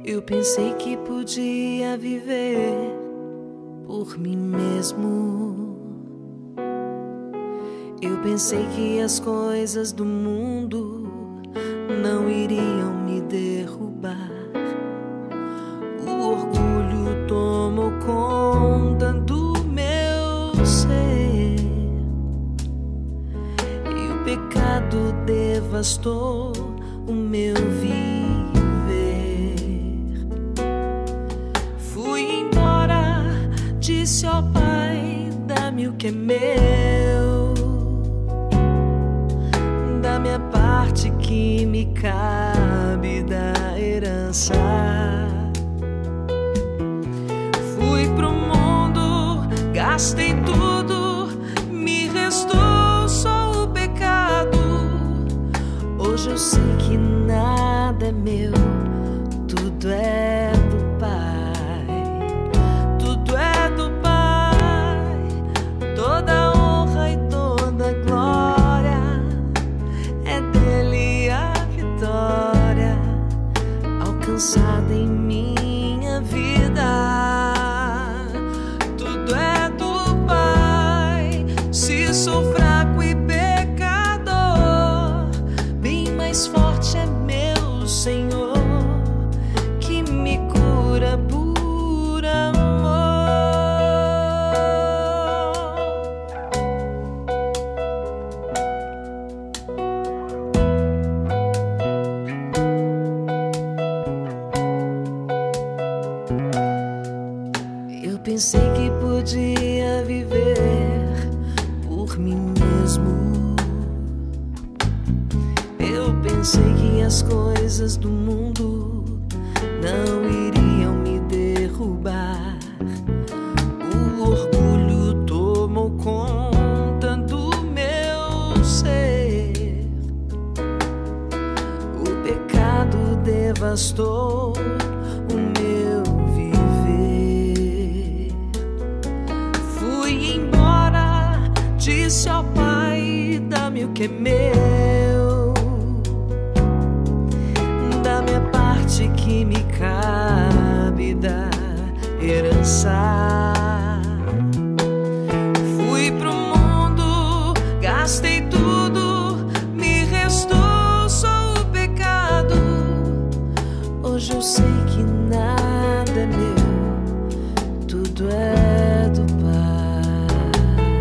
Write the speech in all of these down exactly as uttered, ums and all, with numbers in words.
Eu pensei que podia viver por mim mesmo. Eu pensei que as coisas do mundo não iriam me derrubar. O orgulho tomou conta do meu ser e o pecado devastou o meu viver. Fui embora, disse ao Pai: dá-me o que é meu, da minha parte que me cabe da herança. Fui pro mundo, gastei tudo, me restou só o pecado. Hoje eu sei que nada é meu, tudo é do Pai, tudo é do Pai. Toda honra e toda glória é dele, a vitória alcançada em minha vida. Tudo é do Pai. Se sou fraco e pecador, bem mais forte é meu Senhor, que me cura por amor. Eu pensei que podia viver por mim mesmo. Eu pensei que as coisas do mundo não iriam me derrubar. O orgulho tomou conta do meu ser. O pecado devastou o meu viver. Fui embora, disse ao Pai: dá-me o que é meu, da minha parte que me cabe da herança. Fui pro mundo, gastei tudo, me restou só o pecado. Hoje eu sei que nada é meu, tudo é do Pai.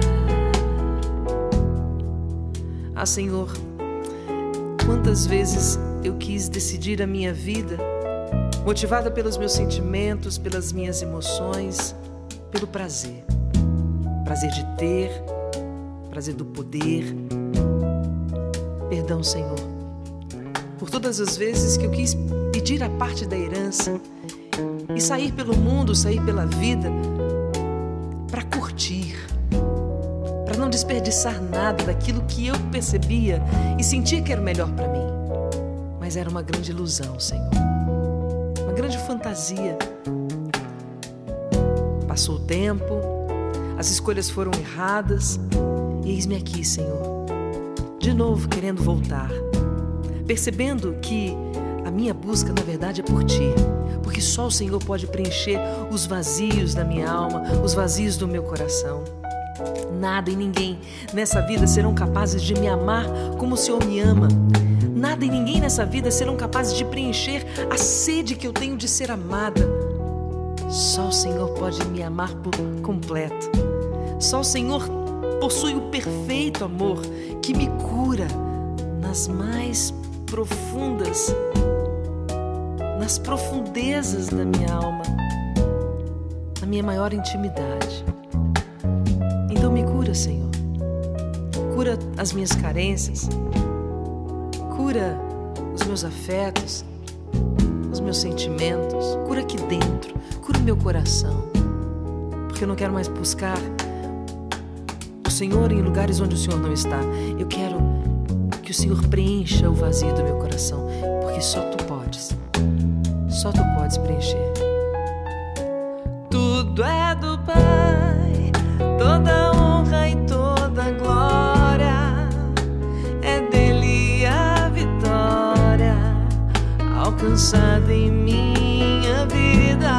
Ah, Senhor, quantas vezes eu quis decidir a minha vida motivada pelos meus sentimentos, pelas minhas emoções, pelo prazer. Prazer de ter, prazer do poder. Perdão, Senhor, por todas as vezes que eu quis pedir a parte da herança e sair pelo mundo, sair pela vida para curtir, para não desperdiçar nada daquilo que eu percebia e sentia que era o melhor para mim. Mas era uma grande ilusão, Senhor, uma grande fantasia. Passou o tempo, as escolhas foram erradas e eis-me aqui, Senhor, de novo querendo voltar, percebendo que a minha busca na verdade é por Ti, porque só o Senhor pode preencher os vazios da minha alma, os vazios do meu coração. Nada e ninguém nessa vida serão capazes de me amar como o Senhor me ama. Nada e ninguém nessa vida serão capazes de preencher a sede que eu tenho de ser amada. Só o Senhor pode me amar por completo. Só o Senhor possui o perfeito amor que me cura nas mais profundas, nas profundezas da minha alma, na minha maior intimidade. Então me cura, Senhor. Cura as minhas carências. Cura os meus afetos, os meus sentimentos. Cura aqui dentro, cura o meu coração. Porque eu não quero mais buscar o Senhor em lugares onde o Senhor não está. Eu quero que o Senhor preencha o vazio do meu coração, porque só Tu podes. Só Tu podes preencher. Tudo é do Pai, toda honra e toda glória é dele, a vitória alcançada em mim. minha vida.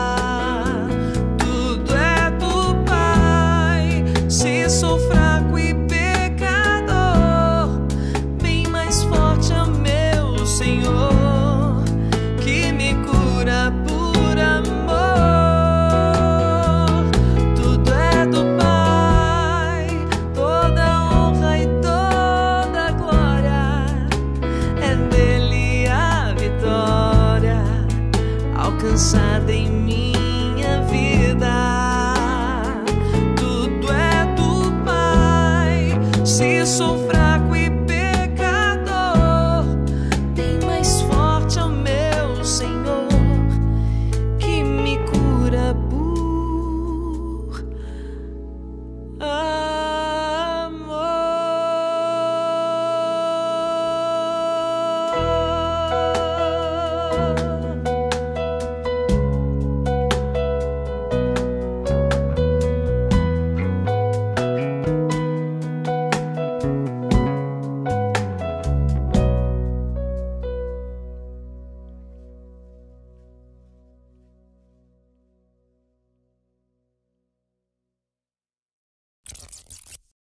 Tudo é do Pai. Se sou fraco e pecador, bem mais forte é o meu Senhor, que me cura por amor. Tudo é do Pai, toda honra e toda glória, é dele a vitória alcançada em